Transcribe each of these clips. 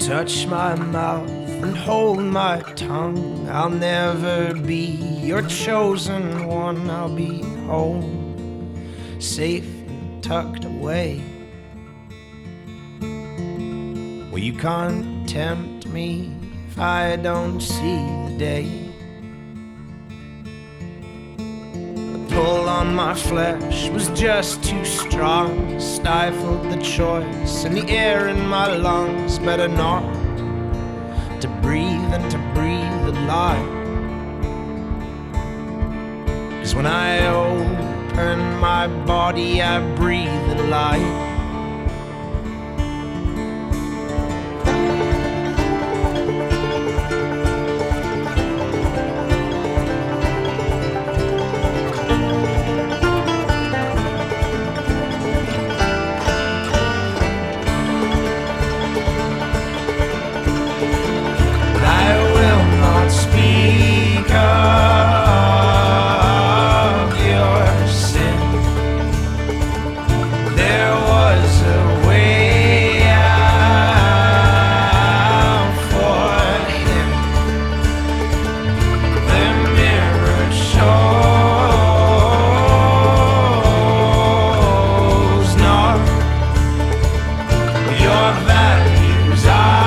touch my mouth and hold my tongue. I'll never be your chosen one. I'll be home, safe and tucked away, where you can't tempt me if I don't see the day. The pull on my flesh was just too strong, stifled the choice in the air in my lungs. Better not to breathe and to breathe a lie, 'cause when I open my body I breathe a light. Speak of your sin. There was a way out for him. The mirror shows not your values are.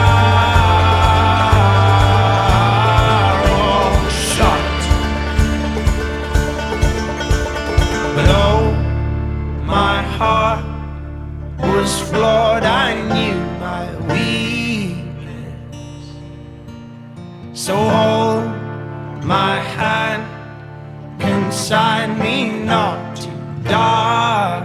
My heart was flawed, I knew my weakness. So hold my hand, consign me not to darkness.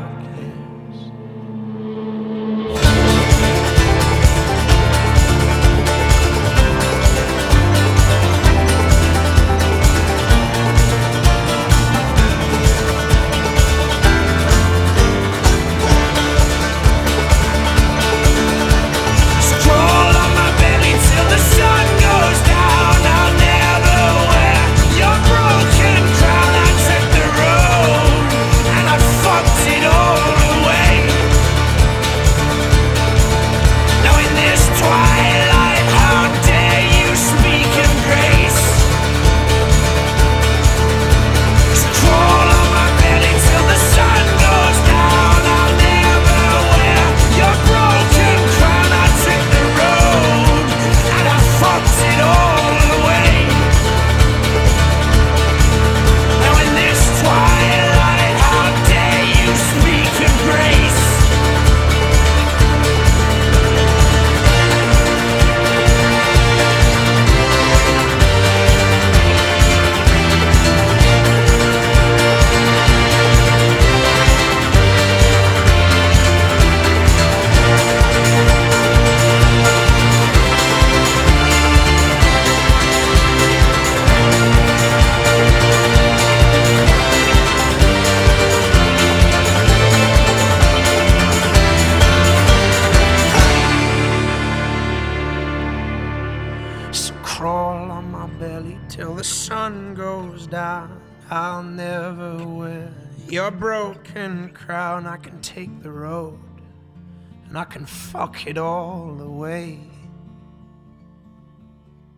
Crawl on my belly till the sun goes down. I'll never wear your broken crown. I can take the road and I can fuck it all away,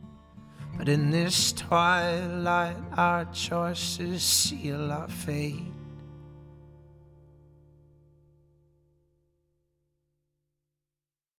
but in this twilight our choices seal our fate.